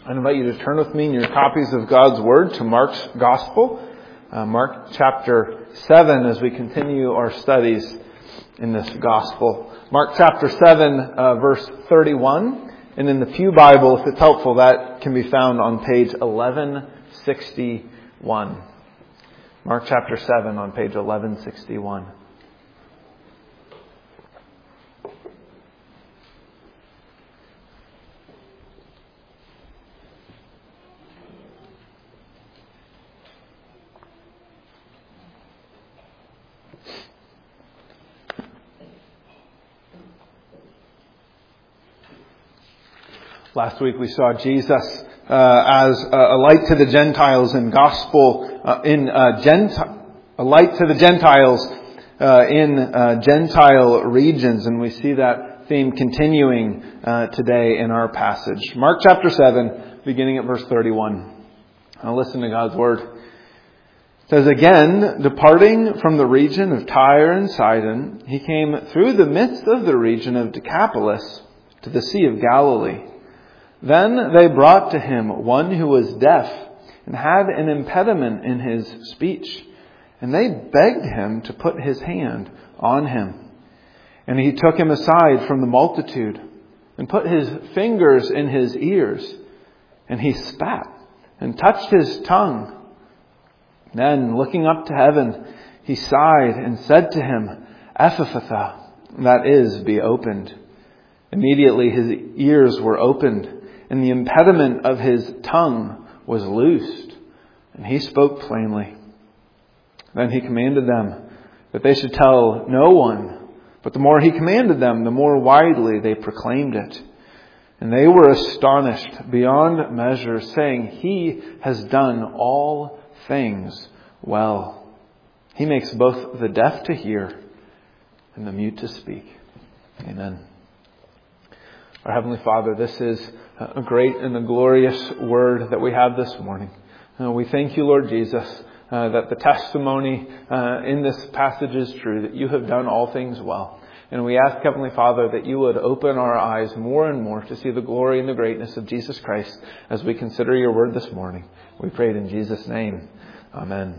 I invite you to turn with me in your copies of God's Word to Mark's Gospel, Mark chapter 7, as we continue our studies in this Gospel. Mark chapter 7, verse 31, and in the Pew Bible, if it's helpful, that can be found on page 1161. Mark chapter 7 on page 1161. Last week we saw Jesus as a light to the Gentiles in gospel a light to the Gentiles in Gentile regions, and we see that theme continuing today in our passage. Mark chapter 7, beginning at verse 31. Now listen to God's word. It says, "Again, departing from the region of Tyre and Sidon, he came through the midst of the region of Decapolis to the Sea of Galilee. Then they brought to him one who was deaf and had an impediment in his speech. And they begged him to put his hand on him. And he took him aside from the multitude and put his fingers in his ears. And he spat and touched his tongue. Then, looking up to heaven, he sighed and said to him, 'Ephphatha,' that is, be opened. Immediately his ears were opened, and the impediment of his tongue was loosed, and he spoke plainly. Then he commanded them that they should tell no one, but the more he commanded them, the more widely they proclaimed it. And they were astonished beyond measure, saying, 'He has done all things well. He makes both the deaf to hear and the mute to speak.'" Amen. Our Heavenly Father, this is a great and a glorious word that we have this morning. We thank you, Lord Jesus, that the testimony in this passage is true, that you have done all things well. And we ask, Heavenly Father, that you would open our eyes more and more to see the glory and the greatness of Jesus Christ as we consider your word this morning. We pray it in Jesus' name. Amen.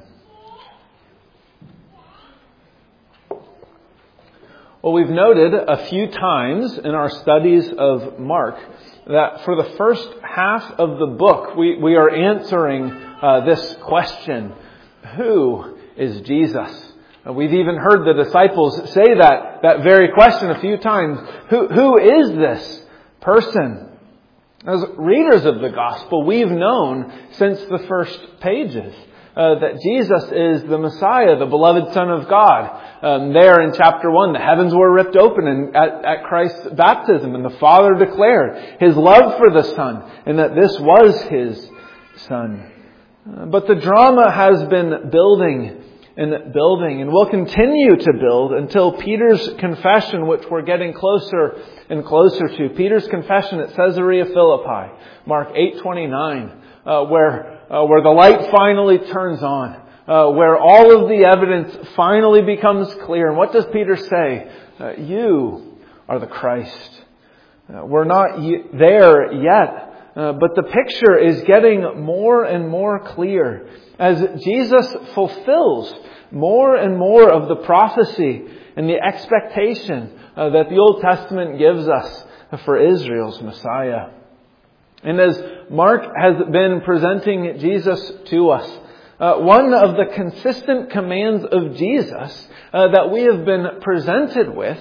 Well, we've noted a few times in our studies of Mark that for the first half of the book, we are answering this question: who is Jesus? We've even heard the disciples say that very question a few times. Who is this person? As readers of the gospel, we've known since the first pages that Jesus is the Messiah, the beloved Son of God. There in chapter 1, the heavens were ripped open at Christ's baptism, and the Father declared His love for the Son, and that this was His Son. But the drama has been building and building, and will continue to build until Peter's confession, which we're getting closer and closer to. Peter's confession at Caesarea Philippi, Mark 8:29, where the light finally turns on, where all of the evidence finally becomes clear. And what does Peter say? You are the Christ. We're not there yet, but the picture is getting more and more clear as Jesus fulfills more and more of the prophecy and the expectation that the Old Testament gives us for Israel's Messiah. And as Mark has been presenting Jesus to us, one of the consistent commands of Jesus that we have been presented with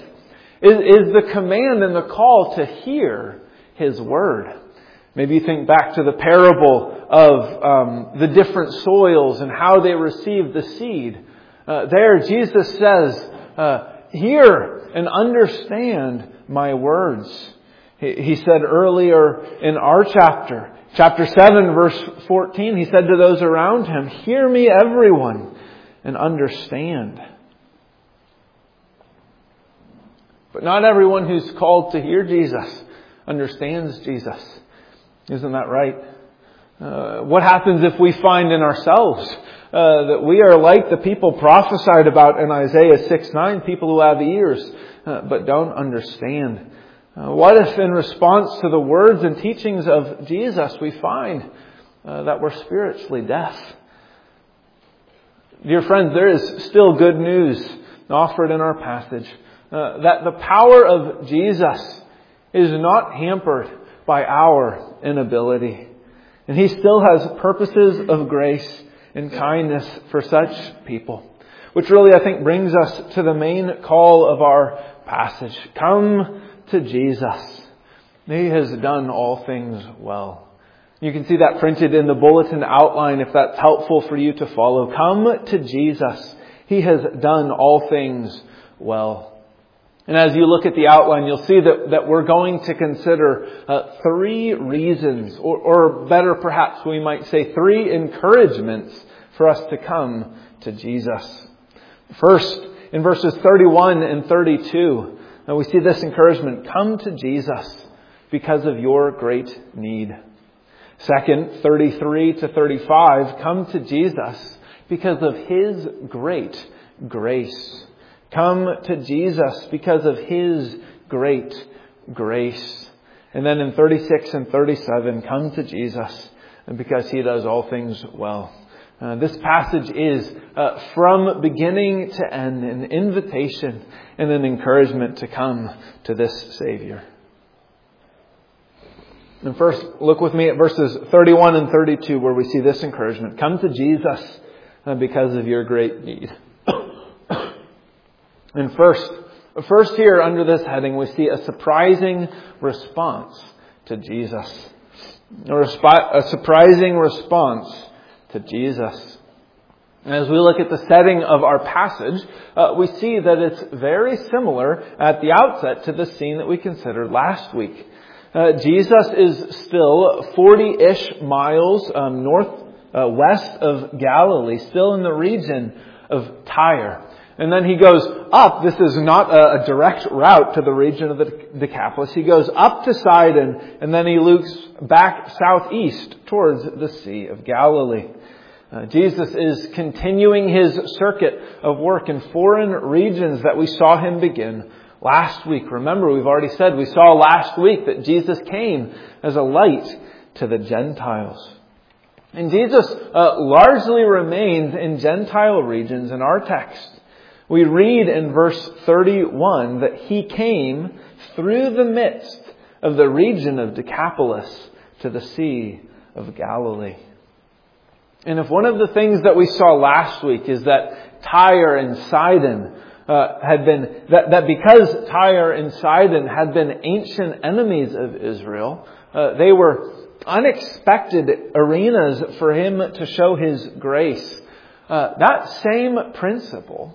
is the command and the call to hear His word. Maybe you think back to the parable of the different soils and how they received the seed. There Jesus says, "Hear and understand my words." He said earlier in our chapter 7, verse 14, He said to those around Him, "Hear me, everyone, and understand." But not everyone who's called to hear Jesus understands Jesus. Isn't that right? What happens if we find in ourselves that we are like the people prophesied about in Isaiah 6:9, people who have ears but don't understand? What if in response to the words and teachings of Jesus we find that we're spiritually deaf? Dear friends, there is still good news offered in our passage. That the power of Jesus is not hampered by our inability. And He still has purposes of grace and kindness for such people. Which really, I think, brings us to the main call of our passage. Come to Jesus. He has done all things well. You can see that printed in the bulletin outline if that's helpful for you to follow. Come to Jesus. He has done all things well. And as you look at the outline, you'll see that we're going to consider 3 reasons, or better perhaps we might say 3 encouragements for us to come to Jesus. First, in verses 31 and 32, we see this encouragement. Come to Jesus because of your great need. Second, 33 to 35, come to Jesus because of His great grace. Come to Jesus because of His great grace. And then in 36 and 37, come to Jesus because He does all things well. This passage is from beginning to end an invitation and an encouragement to come to this Savior. And first, look with me at verses 31 and 32 where we see this encouragement. Come to Jesus because of your great need. And first here under this heading, we see a surprising response to Jesus. A surprising response to Jesus. And as we look at the setting of our passage, we see that it's very similar at the outset to the scene that we considered last week. Jesus is still 40-ish miles west of Galilee, still in the region of Tyre. And then He goes up. This is not a direct route to the region of the Decapolis. He goes up to Sidon, and then He looks back southeast towards the Sea of Galilee. Jesus is continuing His circuit of work in foreign regions that we saw Him begin last week. Remember, we've already said, we saw last week that Jesus came as a light to the Gentiles. And Jesus largely remains in Gentile regions in our text. We read in verse 31 that He came through the midst of the region of Decapolis to the Sea of Galilee. And if one of the things that we saw last week is that Tyre and Sidon that because Tyre and Sidon had been ancient enemies of Israel, they were unexpected arenas for Him to show His grace. That same principle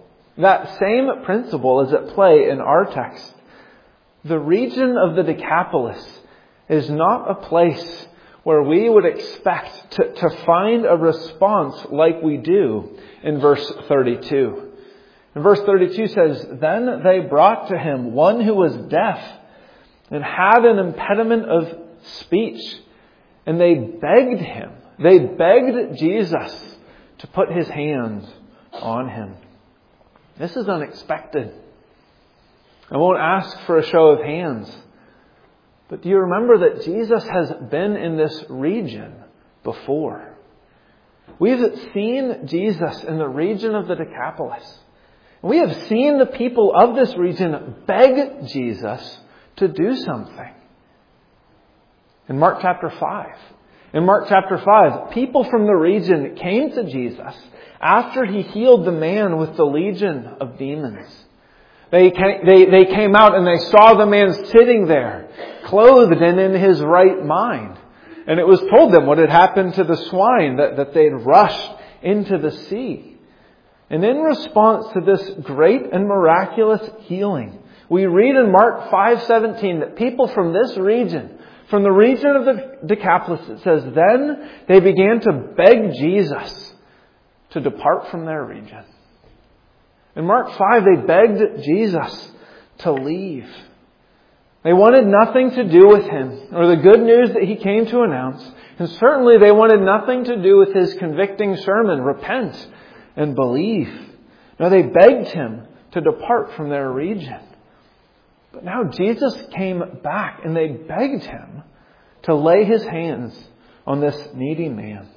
is at play in our text. The region of the Decapolis is not a place where we would expect to find a response like we do in verse 32. And verse 32 says, Then they brought to Him one who was deaf and had an impediment of speech. And they begged Him. They begged Jesus to put His hands on him. This is unexpected. I won't ask for a show of hands. But do you remember that Jesus has been in this region before? We've seen Jesus in the region of the Decapolis. We have seen the people of this region beg Jesus to do something. In Mark chapter 5, people from the region came to Jesus after He healed the man with the legion of demons. They came out and they saw the man sitting there, clothed and in his right mind. And it was told them what had happened to the swine, that they had rushed into the sea. And in response to this great and miraculous healing, we read in Mark 5:17 that people from this region, from the region of the Decapolis, it says, then they began to beg Jesus to depart from their region. In Mark 5, they begged Jesus to leave. They wanted nothing to do with Him or the good news that He came to announce. And certainly they wanted nothing to do with His convicting sermon, repent and believe. No, they begged Him to depart from their region. But now Jesus came back and they begged him to lay his hands on this needy man.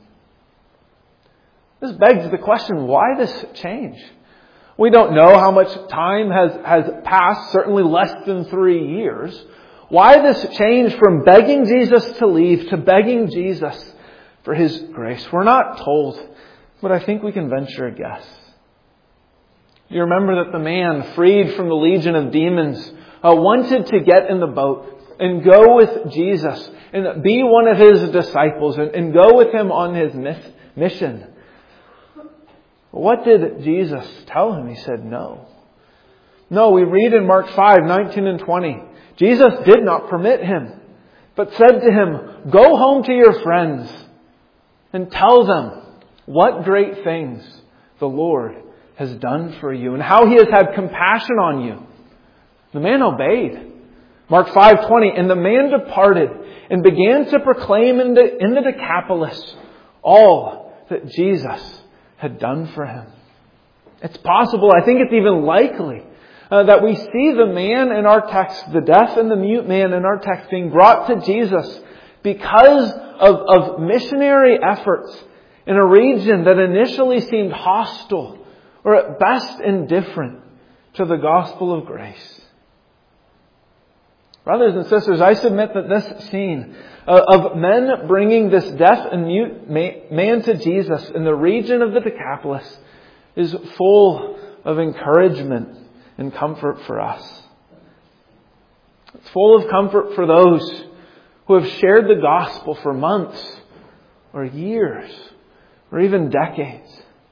This begs the question, why this change? We don't know how much time has passed, certainly less than 3 years. Why this change from begging Jesus to leave to begging Jesus for his grace? We're not told, but I think we can venture a guess. You remember that the man freed from the legion of demons wanted to get in the boat and go with Jesus and be one of his disciples and go with him on his mission. What did Jesus tell him? He said no. No, we read in Mark 5:19 and 20. Jesus did not permit him, but said to him, "Go home to your friends and tell them what great things the Lord has done for you and how he has had compassion on you." The man obeyed. Mark 5:20, and the man departed and began to proclaim in the Decapolis all that Jesus had done for him. It's possible, I think it's even likely, that we see the man in our text, the deaf and the mute man in our text, being brought to Jesus because of missionary efforts in a region that initially seemed hostile or at best indifferent to the gospel of grace. Brothers and sisters, I submit that this scene of men bringing this deaf and mute man to Jesus in the region of the Decapolis is full of encouragement and comfort for us. It's full of comfort for those who have shared the gospel for months or years or even decades.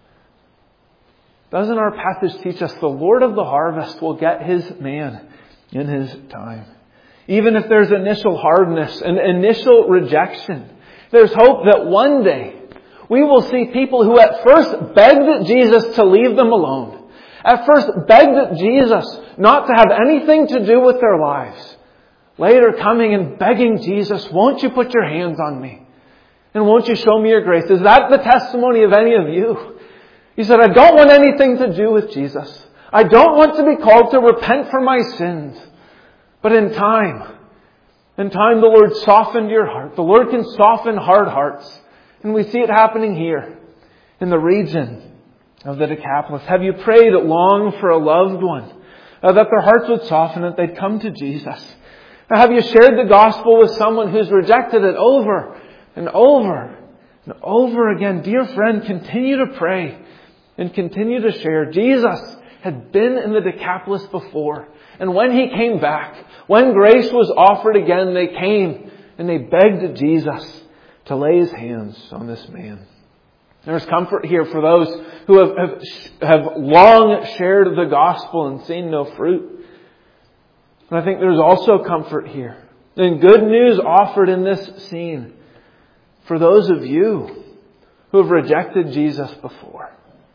Doesn't our passage teach us the Lord of the harvest will get his man in his time? Even if there's initial hardness and initial rejection, there's hope that one day we will see people who at first begged Jesus to leave them alone, at first begged Jesus not to have anything to do with their lives, later coming and begging Jesus, "Won't you put your hands on me? And won't you show me your grace?" Is that the testimony of any of you? You said, "I don't want anything to do with Jesus. I don't want to be called to repent for my sins." But in time, the Lord softened your heart. The Lord can soften hard hearts. And we see it happening here in the region of the Decapolis. Have you prayed long for a loved one, that their hearts would soften, that they'd come to Jesus? Have you shared the gospel with someone who's rejected it over and over and over again? Dear friend, continue to pray and continue to share. Jesus had been in the Decapolis before. And when he came back, when grace was offered again, they came and they begged Jesus to lay his hands on this man. There's comfort here for those who have long shared the gospel and seen no fruit. And I think there's also comfort here and good news offered in this scene for those of you who have rejected Jesus before.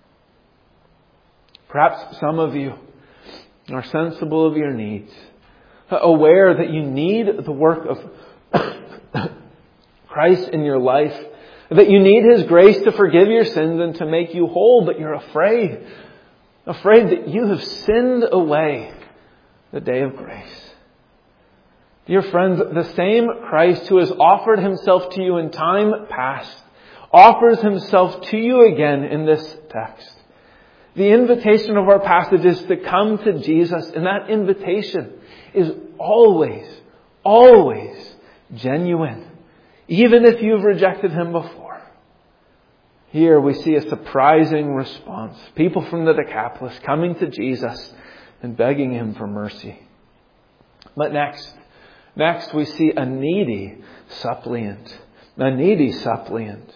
Perhaps some of you are sensible of your needs, aware that you need the work of Christ in your life, that you need his grace to forgive your sins and to make you whole, but you're afraid that you have sinned away the day of grace. Dear friends, the same Christ who has offered himself to you in time past offers himself to you again in this text. The invitation of our passage is to come to Jesus, and that invitation is always genuine, even if you've rejected him before. Here we see a surprising response. People from the Decapolis coming to Jesus and begging him for mercy. But next we see a needy suppliant. A needy suppliant.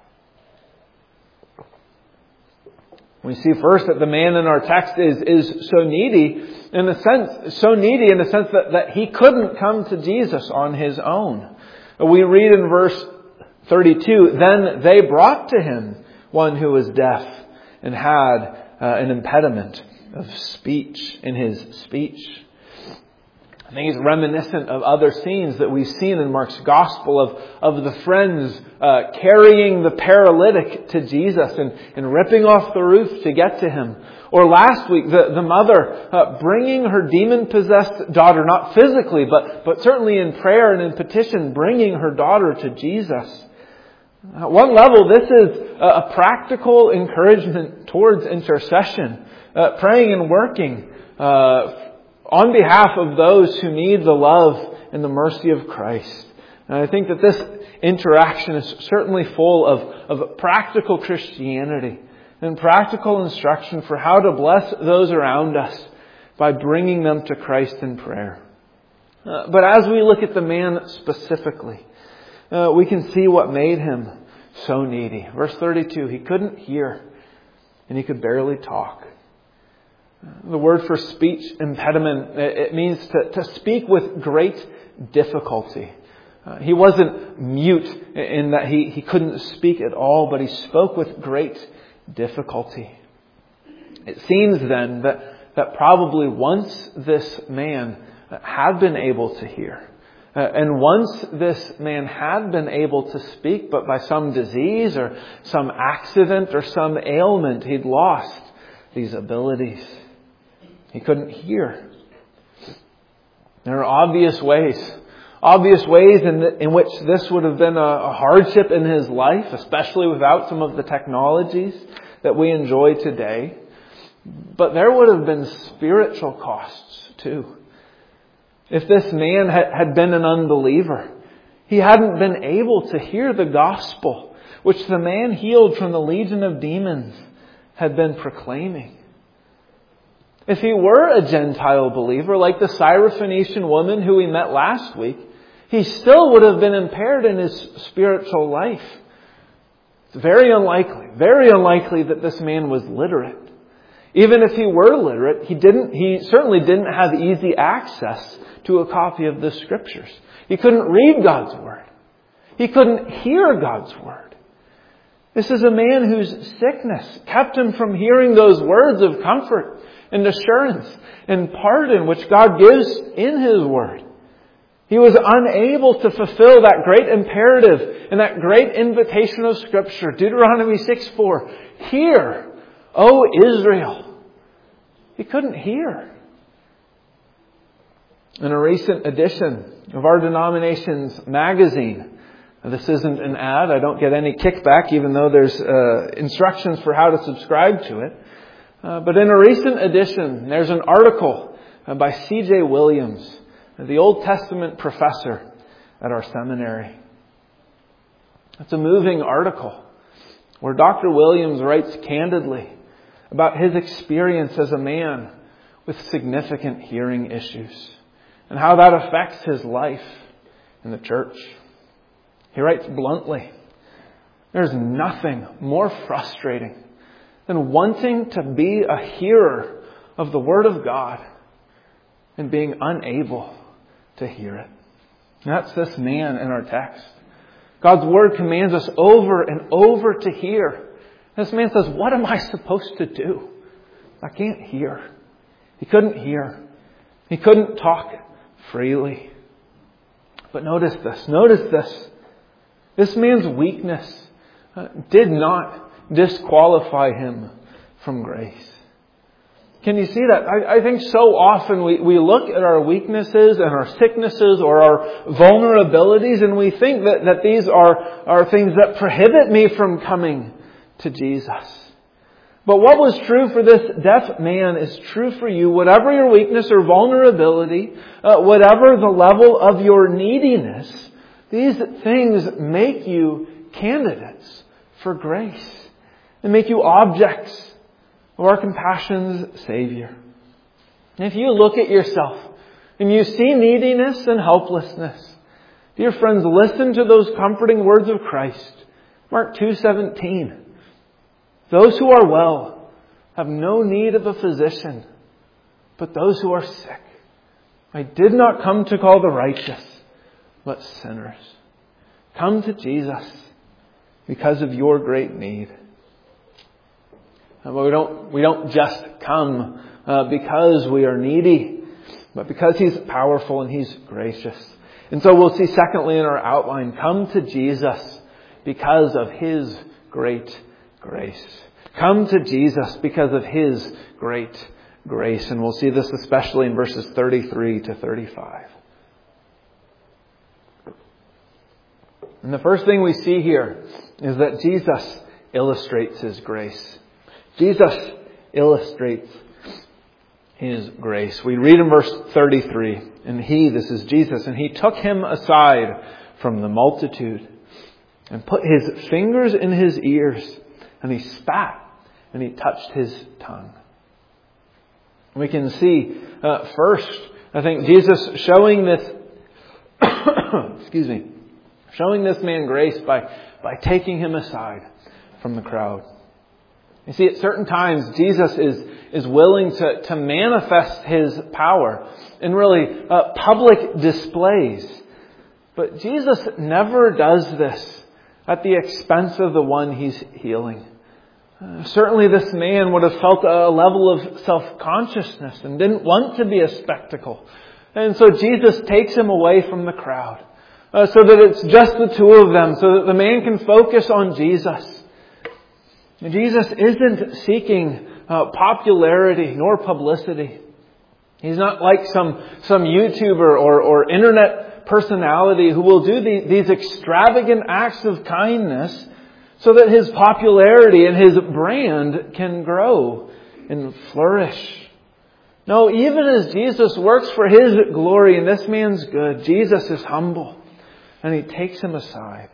We see first that the man in our text is so needy in the sense that he couldn't come to Jesus on his own. We read in verse 32, "Then they brought to him one who was deaf and had an impediment of speech in his speech." I think he's reminiscent of other scenes that we've seen in Mark's Gospel of the friends carrying the paralytic to Jesus and ripping off the roof to get to him. Or last week, the mother bringing her demon-possessed daughter, not physically, but certainly in prayer and in petition, bringing her daughter to Jesus. At one level, this is a practical encouragement towards intercession, praying and working on behalf of those who need the love and the mercy of Christ. And I think that this interaction is certainly full of practical Christianity and practical instruction for how to bless those around us by bringing them to Christ in prayer. But as we look at the man specifically, we can see what made him so needy. Verse 32, he couldn't hear and he could barely talk. The word for speech impediment, it means to speak with great difficulty. He wasn't mute in that he couldn't speak at all, but he spoke with great difficulty. It seems then that probably once this man had been able to hear, and once this man had been able to speak, but by some disease or some accident or some ailment, he'd lost these abilities. He couldn't hear. There are obvious ways in which this would have been a hardship in his life, especially without some of the technologies that we enjoy today. But there would have been spiritual costs too. If this man had been an unbeliever, he hadn't been able to hear the gospel, which the man healed from the legion of demons had been proclaiming. If he were a Gentile believer, like the Syrophoenician woman who we met last week, he still would have been impaired in his spiritual life. It's very unlikely that this man was literate. Even if he were literate, he certainly didn't have easy access to a copy of the Scriptures. He couldn't read God's Word. He couldn't hear God's Word. This is a man whose sickness kept him from hearing those words of comfort and assurance and pardon which God gives in His Word. He was unable to fulfill that great imperative and that great invitation of Scripture. Deuteronomy 6:4. Hear, O Israel. He couldn't hear. In a recent edition of our denomination's magazine, this isn't an ad, I don't get any kickback even though there's instructions for how to subscribe to it. But in a recent edition, there's an article by C.J. Williams, the Old Testament professor at our seminary. It's a moving article where Dr. Williams writes candidly about his experience as a man with significant hearing issues and how that affects his life in the church. He writes bluntly, there's nothing more frustrating than wanting to be a hearer of the Word of God and being unable to hear it. And that's this man in our text. God's Word commands us over and over to hear. This man says, what am I supposed to do? I can't hear. He couldn't hear. He couldn't talk freely. But notice this. This man's weakness did not disqualify him from grace. Can you see that? I think so often we look at our weaknesses and our sicknesses or our vulnerabilities and we think that these are things that prohibit me from coming to Jesus. But what was true for this deaf man is true for you. Whatever your weakness or vulnerability, whatever the level of your neediness, these things make you candidates for grace. They make you objects of our compassion's Savior. And if you look at yourself and you see neediness and helplessness, dear friends, listen to those comforting words of Christ. Mark 2:17. Those who are well have no need of a physician, but those who are sick. I did not come to call the righteous, but sinners. Come to Jesus because of your great need. But we don't just come because we are needy. but because He's powerful and He's gracious. And so we'll see secondly in our outline, come to Jesus because of His great grace. Come to Jesus because of His great grace. And we'll see this especially in verses 33 to 35. And the first thing we see here is that Jesus illustrates His grace. Jesus illustrates His grace. We read in verse 33, and He, this is Jesus, and He took him aside from the multitude and put His fingers in his ears, and He spat, and He touched his tongue. We can see first, I think, Jesus showing this, showing this man grace by taking him aside from the crowd. You see, at certain times, Jesus is willing to manifest His power in really public displays. But Jesus never does this at the expense of the one He's healing. Certainly this man would have felt a level of self-consciousness and didn't want to be a spectacle. And so Jesus takes him away from the crowd so that it's just the two of them, so that the man can focus on Jesus. Jesus isn't seeking popularity nor publicity. He's not like some YouTuber or internet personality who will do these extravagant acts of kindness so that his popularity and his brand can grow and flourish. No, even as Jesus works for His glory and this man's good, Jesus is humble and He takes him aside.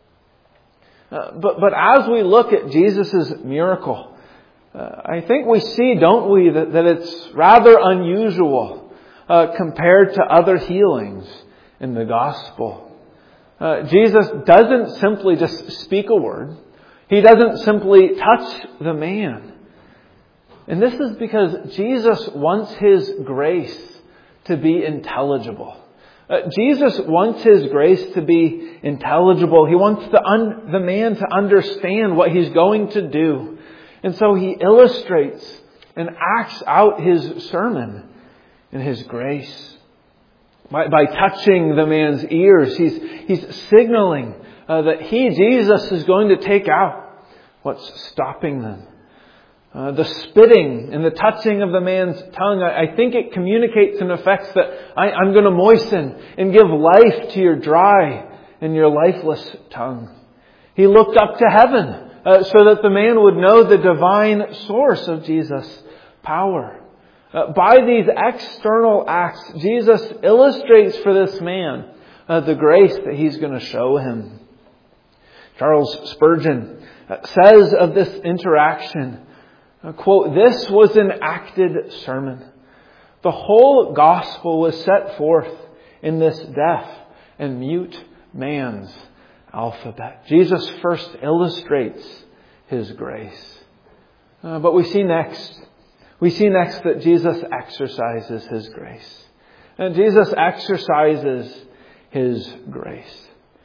But as we look at Jesus' miracle, I think we see, don't we, that it's rather unusual compared to other healings in the gospel. Jesus doesn't simply just speak a word. He doesn't simply touch the man. And this is because Jesus wants His grace to be intelligible. Jesus wants His grace to be intelligible. He wants the man to understand what He's going to do. And so He illustrates and acts out His sermon in His grace. By touching the man's ears, He's signaling that He, Jesus, is going to take out what's stopping them. The spitting and the touching of the man's tongue, I think it communicates and affects that I'm going to moisten and give life to your dry and your lifeless tongue. He looked up to heaven so that the man would know the divine source of Jesus' power. By these external acts, Jesus illustrates for this man the grace that He's going to show him. Charles Spurgeon says of this interaction, quote, "This was an acted sermon. The whole gospel was set forth in this deaf and mute man's alphabet." Jesus first illustrates His grace. But we see next that Jesus exercises His grace. And Jesus exercises His grace.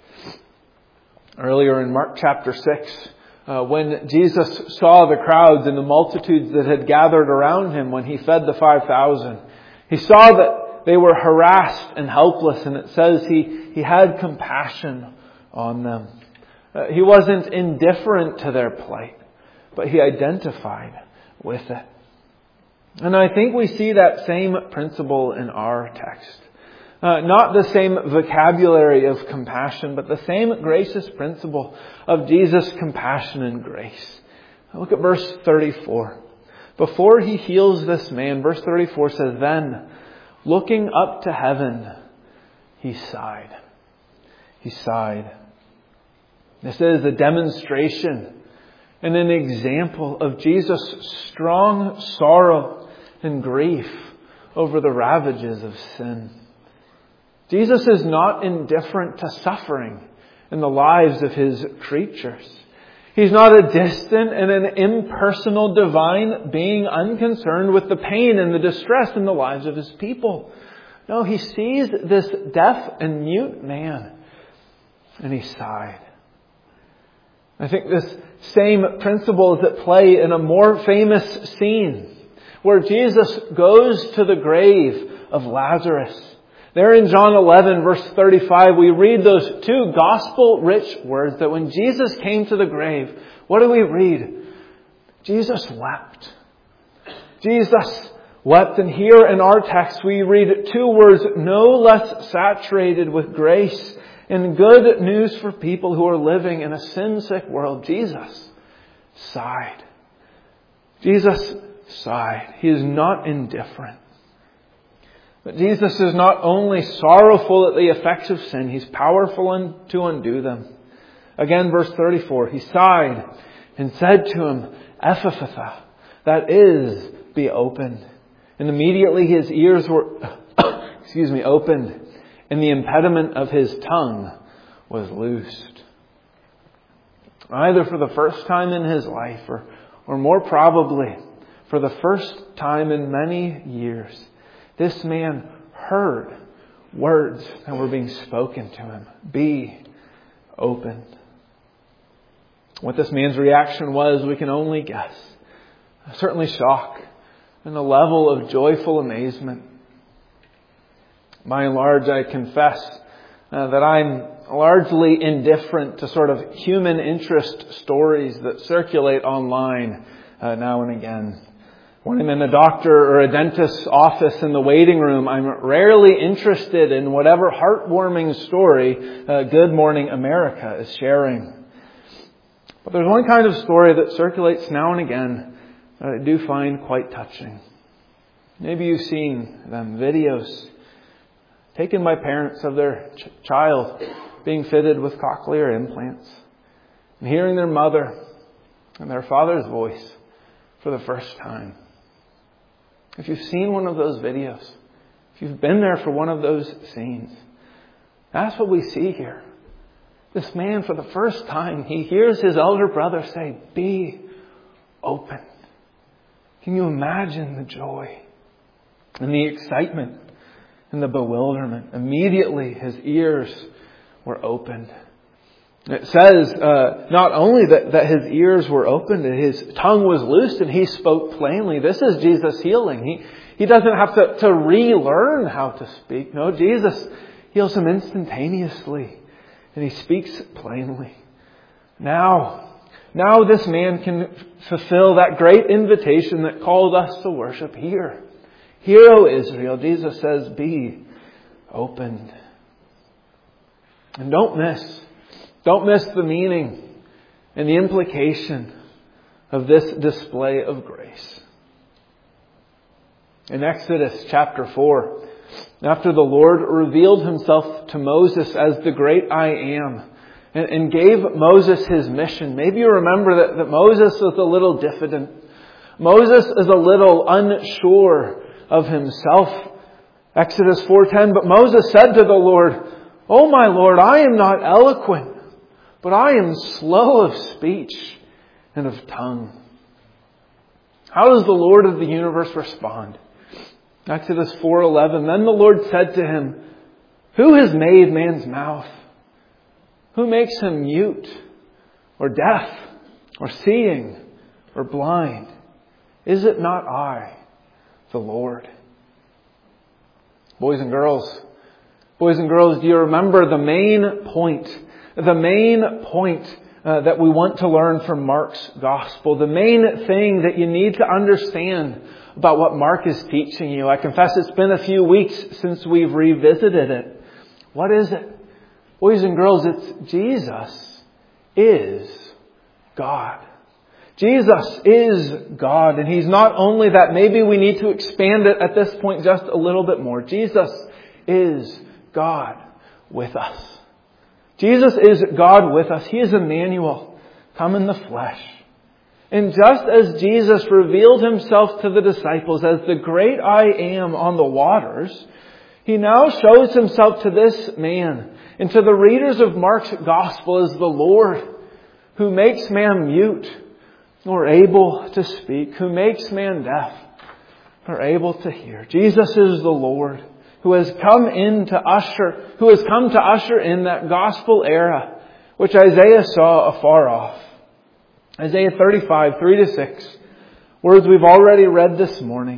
Earlier in Mark chapter 6, when Jesus saw the crowds and the multitudes that had gathered around Him when He fed the 5,000, He saw that they were harassed and helpless, and it says He had compassion on them. He wasn't indifferent to their plight, but He identified with it. And I think we see that same principle in our text. Not the same vocabulary of compassion, but the same gracious principle of Jesus' compassion and grace. Look at verse 34. Before He heals this man, verse 34 says, "Then, looking up to heaven, He sighed." He sighed. This is a demonstration and an example of Jesus' strong sorrow and grief over the ravages of sin. Jesus is not indifferent to suffering in the lives of His creatures. He's not a distant and an impersonal divine being unconcerned with the pain and the distress in the lives of His people. No, He sees this deaf and mute man and He sighed. I think this same principle is at play in a more famous scene where Jesus goes to the grave of Lazarus. There in John 11, verse 35, we read those two gospel-rich words that when Jesus came to the grave, what do we read? Jesus wept. Jesus wept. And here in our text we read two words no less saturated with grace and good news for people who are living in a sin-sick world. Jesus sighed. Jesus sighed. He is not indifferent. But Jesus is not only sorrowful at the effects of sin, He's powerful to undo them. Again, verse 34, He sighed and said to him, Ephphatha, that is, be opened. And immediately his ears were opened, and the impediment of his tongue was loosed. Either for the first time in his life, or more probably for the first time in many years, this man heard words that were being spoken to him. Be opened. What this man's reaction was, we can only guess. Certainly shock and a level of joyful amazement. By and large, I confess that I'm largely indifferent to sort of human interest stories that circulate online now and again. When I'm in a doctor or a dentist's office in the waiting room, I'm rarely interested in whatever heartwarming story Good Morning America is sharing. But there's one kind of story that circulates now and again that I do find quite touching. Maybe you've seen them, videos taken by parents of their child being fitted with cochlear implants and hearing their mother and their father's voice for the first time. If you've seen one of those videos, if you've been there for one of those scenes, that's what we see here. This man, for the first time, he hears his elder brother say, be open. Can you imagine the joy and the excitement and the bewilderment? Immediately his ears were opened. It says not only that his ears were opened, his tongue was loosed and he spoke plainly. This is Jesus healing. He doesn't have to relearn how to speak. No, Jesus heals him instantaneously. And he speaks plainly. Now this man can fulfill that great invitation that called us to worship here. Hear, O Israel, Jesus says, be opened. And don't miss the meaning and the implication of this display of grace. In Exodus chapter 4, after the Lord revealed Himself to Moses as the great I Am and gave Moses his mission, maybe you remember that Moses was a little diffident. Moses is a little unsure of himself. Exodus 4:10, but Moses said to the Lord, "O my Lord, I am not eloquent, but I am slow of speech and of tongue." How does the Lord of the universe respond? Exodus 4:11, then the Lord said to him, "Who has made man's mouth? Who makes him mute or deaf or seeing or blind? Is it not I, the Lord?" Boys and girls, do you remember the main point that we want to learn from Mark's gospel? The main thing that you need to understand about what Mark is teaching you. I confess it's been a few weeks since we've revisited it. What is it? Boys and girls, it's Jesus is God. Jesus is God. And He's not only that, maybe we need to expand it at this point just a little bit more. Jesus is God with us. Jesus is God with us. He is Emmanuel, come in the flesh. And just as Jesus revealed Himself to the disciples as the great I Am on the waters, He now shows Himself to this man and to the readers of Mark's gospel as the Lord who makes man mute or able to speak, who makes man deaf or able to hear. Jesus is the Lord who has come to usher in that gospel era which Isaiah saw afar off. Isaiah 35, 3-6, words we've already read this morning.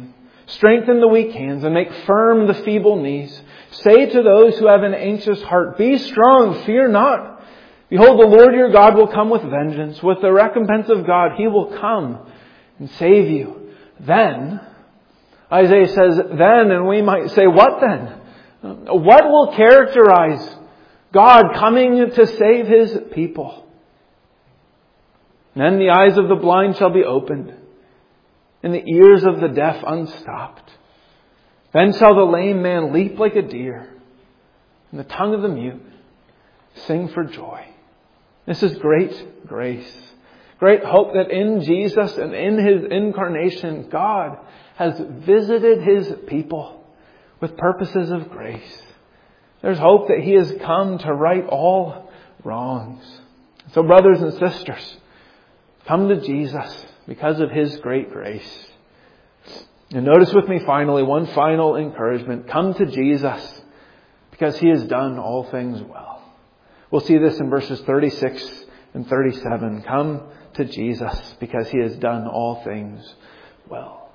Strengthen the weak hands and make firm the feeble knees. Say to those who have an anxious heart, be strong, fear not. Behold, the Lord your God will come with vengeance. With the recompense of God, He will come and save you. Then, Isaiah says, then, and we might say, what then? What will characterize God coming to save His people? Then the eyes of the blind shall be opened, and the ears of the deaf unstopped. Then shall the lame man leap like a deer, and the tongue of the mute sing for joy. This is great grace. Great hope that in Jesus and in His incarnation, God has visited His people with purposes of grace. There's hope that He has come to right all wrongs. So brothers and sisters, come to Jesus because of His great grace. And notice with me finally, one final encouragement. Come to Jesus because He has done all things well. We'll see this in verses 36 and 37. Come to Jesus because He has done all things well.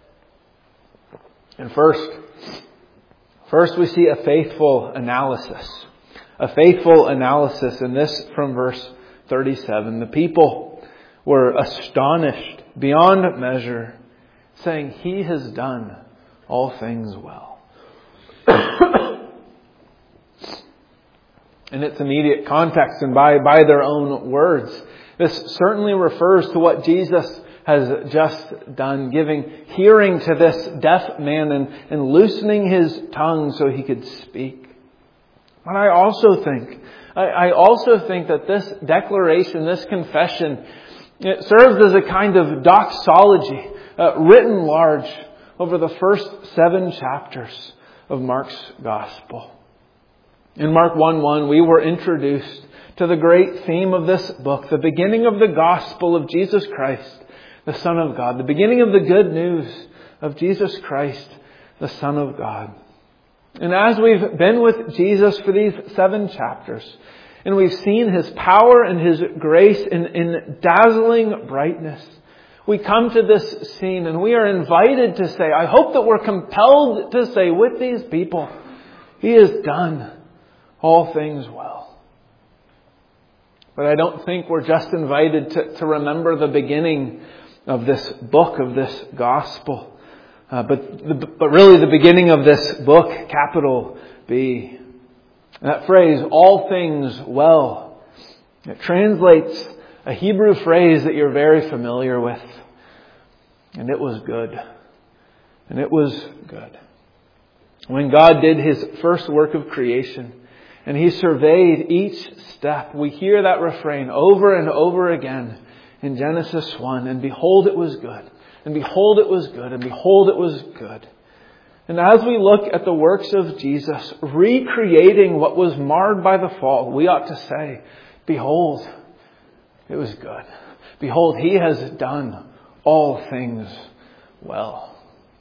And first we see a faithful analysis. A faithful analysis, and this from verse 37. The people were astonished beyond measure, saying, He has done all things well. In its immediate context and by their own words, this certainly refers to what Jesus has just done, giving hearing to this deaf man and loosening his tongue so he could speak. But I also think that this declaration, this confession, it serves as a kind of doxology written large over the first 7 chapters of Mark's Gospel. In Mark 1:1, we were introduced to the great theme of this book, the beginning of the gospel of Jesus Christ, the Son of God, the beginning of the good news of Jesus Christ, the Son of God. And as we've been with Jesus for these 7 chapters, and we've seen His power and His grace in dazzling brightness, we come to this scene and we are invited to say, I hope that we're compelled to say with these people, He has done all things well. But I don't think we're just invited to remember the beginning of this book, of this gospel, but really the beginning of this book, capital B. And that phrase, all things well, it translates a Hebrew phrase that you're very familiar with. And it was good. And it was good. When God did His first work of creation, and He surveyed each step, we hear that refrain over and over again in Genesis 1. And behold, it was good. And behold, it was good. And behold, it was good. And as we look at the works of Jesus, recreating what was marred by the fall, we ought to say, behold, it was good. Behold, He has done all things well.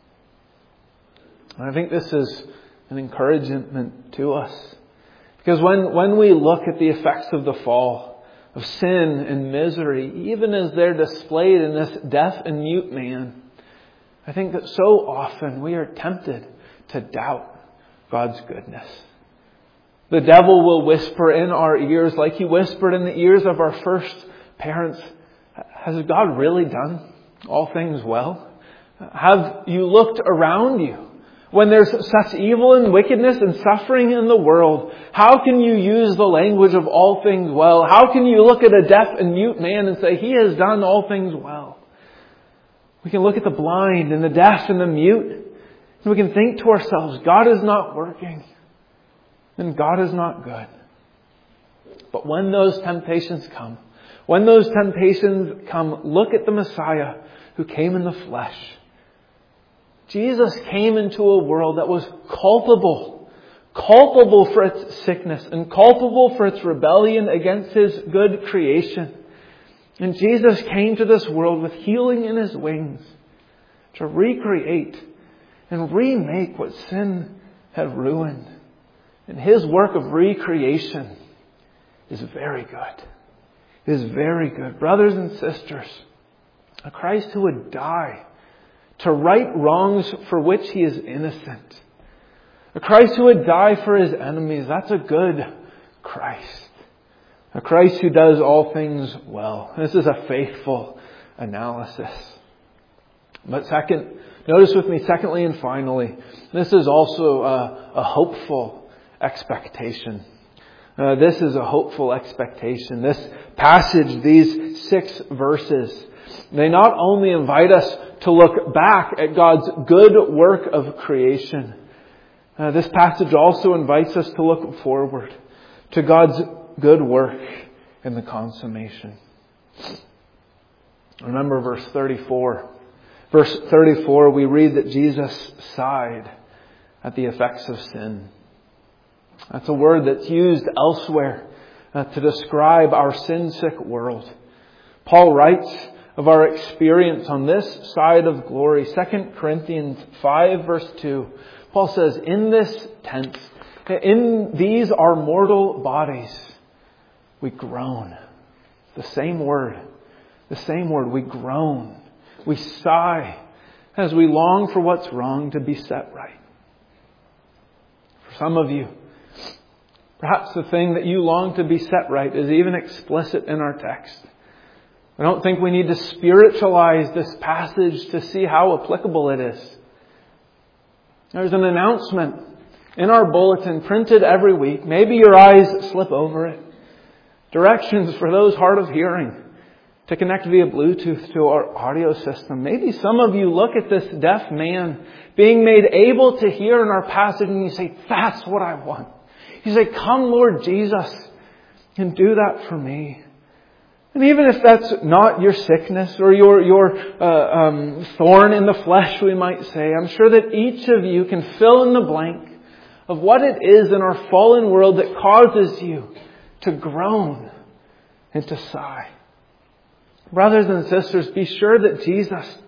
And I think this is an encouragement to us. Because when we look at the effects of the fall, of sin and misery, even as they're displayed in this deaf and mute man, I think that so often we are tempted to doubt God's goodness. The devil will whisper in our ears like he whispered in the ears of our first parents, has God really done all things well? Have you looked around you? When there's such evil and wickedness and suffering in the world, how can you use the language of all things well? How can you look at a deaf and mute man and say, He has done all things well? We can look at the blind and the deaf and the mute, and we can think to ourselves, God is not working, and God is not good. But when those temptations come, look at the Messiah who came in the flesh. Jesus came into a world that was culpable for its sickness and culpable for its rebellion against His good creation. And Jesus came to this world with healing in His wings to recreate and remake what sin had ruined. And His work of recreation is very good. It is very good. Brothers and sisters, a Christ who would die to right wrongs for which He is innocent. A Christ who would die for His enemies. That's a good Christ. A Christ who does all things well. This is a faithful analysis. But notice with me, secondly and finally, this is also a hopeful expectation. This is a hopeful expectation. This passage, these 6 verses, they not only invite us to look back at God's good work of creation, this passage also invites us to look forward to God's good work in the consummation. Remember verse 34. Verse 34, we read that Jesus sighed at the effects of sin. That's a word that's used elsewhere to describe our sin-sick world. Paul writes of our experience on this side of glory. 2 Corinthians 5 verse 2. Paul says, in this tent, in these our mortal bodies, we groan. The same word, we groan. We sigh as we long for what's wrong to be set right. For some of you, perhaps the thing that you long to be set right is even explicit in our text. I don't think we need to spiritualize this passage to see how applicable it is. There's an announcement in our bulletin printed every week. Maybe your eyes slip over it. Directions for those hard of hearing to connect via Bluetooth to our audio system. Maybe some of you look at this deaf man being made able to hear in our passage and you say, that's what I want. You say, come Lord Jesus and do that for me. And even if that's not your sickness or your thorn in the flesh, we might say, I'm sure that each of you can fill in the blank of what it is in our fallen world that causes you to groan and to sigh. Brothers and sisters, be sure that Jesus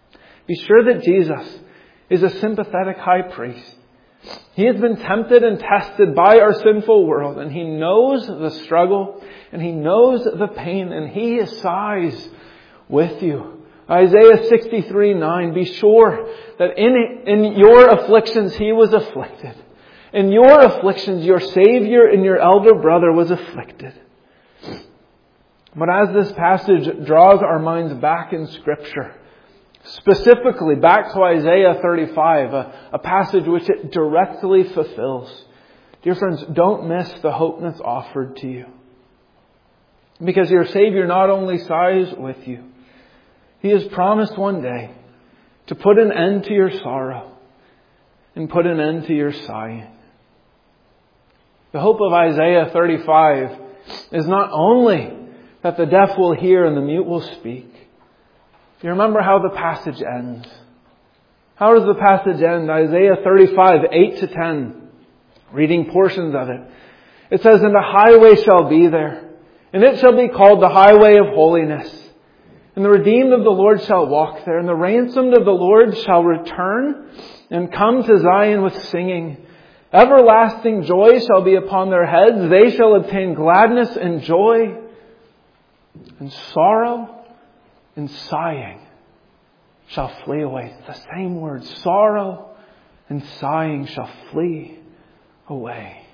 is a sympathetic high priest. He has been tempted and tested by our sinful world, and He knows the struggle and He knows the pain, and He sighs with you. Isaiah 63:9, be sure that in your afflictions He was afflicted. In your afflictions, your Savior and your elder brother was afflicted. But as this passage draws our minds back in Scripture, specifically back to Isaiah 35, a passage which it directly fulfills, dear friends, don't miss the hope that's offered to you. Because your Savior not only sighs with you, He has promised one day to put an end to your sorrow and put an end to your sighing. The hope of Isaiah 35 is not only that the deaf will hear and the mute will speak. Do you remember how the passage ends? How does the passage end? Isaiah 35, 8-10. Reading portions of it. It says, and a highway shall be there, and it shall be called the highway of holiness. And the redeemed of the Lord shall walk there, and the ransomed of the Lord shall return and come to Zion with singing. Everlasting joy shall be upon their heads. They shall obtain gladness and joy, and sorrow and sighing shall flee away. It's the same word. Sorrow and sighing shall flee away.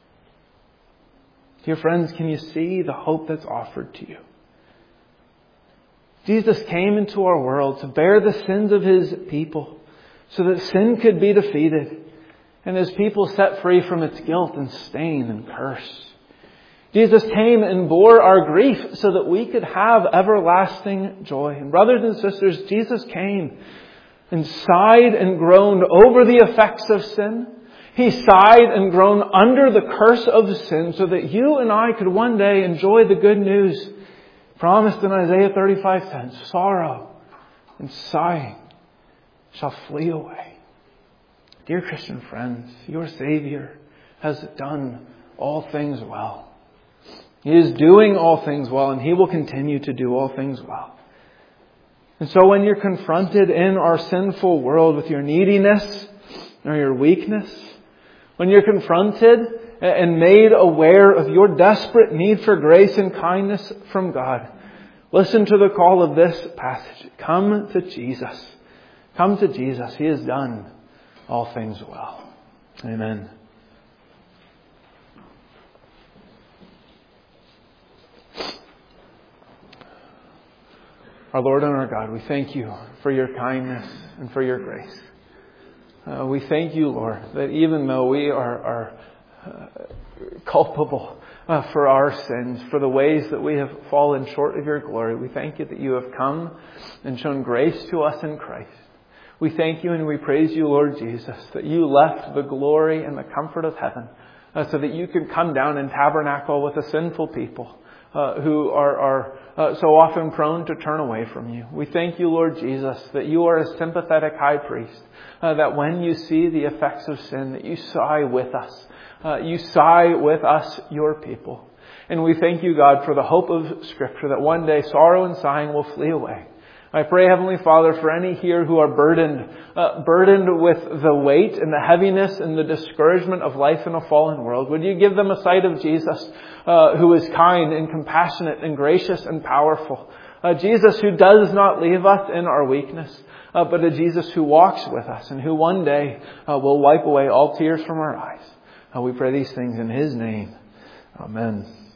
Dear friends, can you see the hope that's offered to you? Jesus came into our world to bear the sins of His people so that sin could be defeated and His people set free from its guilt and stain and curse. Jesus came and bore our grief so that we could have everlasting joy. And brothers and sisters, Jesus came and sighed and groaned over the effects of sin. He sighed and groaned under the curse of sin so that you and I could one day enjoy the good news promised in Isaiah 35:10. Sorrow and sighing shall flee away. Dear Christian friends, your Savior has done all things well. He is doing all things well, and He will continue to do all things well. And so when you're confronted in our sinful world with your neediness or your weakness, when you're confronted and made aware of your desperate need for grace and kindness from God, listen to the call of this passage. Come to Jesus. Come to Jesus. He has done all things well. Amen. Our Lord and our God, we thank you for your kindness and for your grace. We thank you, Lord, that even though we are culpable for our sins, for the ways that we have fallen short of your glory, we thank you that you have come and shown grace to us in Christ. We thank you and we praise you, Lord Jesus, that you left the glory and the comfort of heaven so that you could come down and tabernacle with a sinful people who are so often prone to turn away from you. We thank you, Lord Jesus, that you are a sympathetic high priest, that when you see the effects of sin, that you sigh with us. You sigh with us, your people. And we thank you, God, for the hope of Scripture, that one day sorrow and sighing will flee away. I pray, Heavenly Father, for any here who are burdened with the weight and the heaviness and the discouragement of life in a fallen world, would you give them a sight of Jesus, who is kind and compassionate and gracious and powerful. Jesus who does not leave us in our weakness, but a Jesus who walks with us and who one day will wipe away all tears from our eyes. We pray these things in His name. Amen.